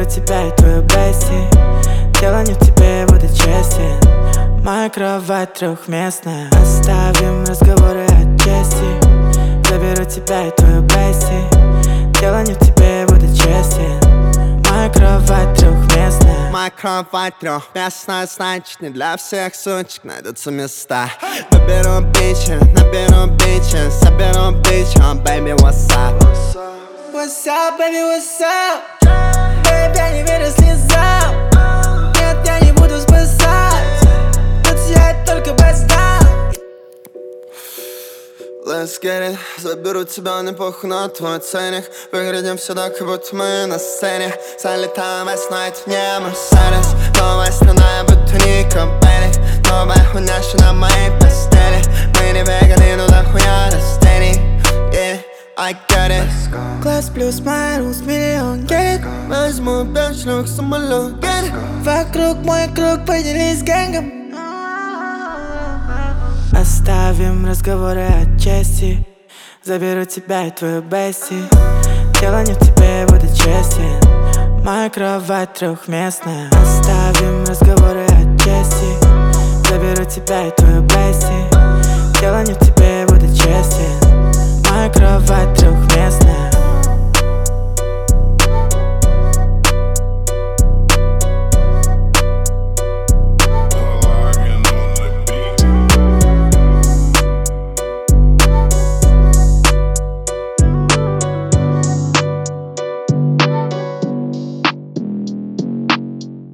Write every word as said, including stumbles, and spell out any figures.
Заберу тебя и твою бести. Дело не в тебе, буду честен. Моя кровать трехместная. Оставим разговоры о чести. Заберу тебя и твою бести. Дело не в тебе, буду честен. Моя кровать трехместная. Моя кровать трехместная, значит не для всех сучек найдутся места. Наберу бичи, наберу бичи, соберу бичи, baby, what's up? What's up, baby, what's up? Baby, я не верю слезам. Нет, я не буду спасать. Тут я только бастард. Let's get it. Заберу тебя, не похуй на твой ценник. Выглядим сюда, как будто мы на сцене. Залетаем весной, это не Мерседес. Новая страна, я будто Нико Беллик. Новая хуйня, что на моей постели. Мы не веганы, но дохуя растений. Yeah, I get it. Класс плюс Майрус, миллион, get it. Возьму пять шлюх, самолет, get it. Вокруг мой круг, поделись с гэнгом. Оставим разговоры о чести. Заберу тебя и твою бести. Дело не в тебе, буду честен. Моя кровать трехместная. Оставим разговоры о чести. Заберу тебя и твою бести. Дело не в тебе, буду честен. Моя кровать трехместная.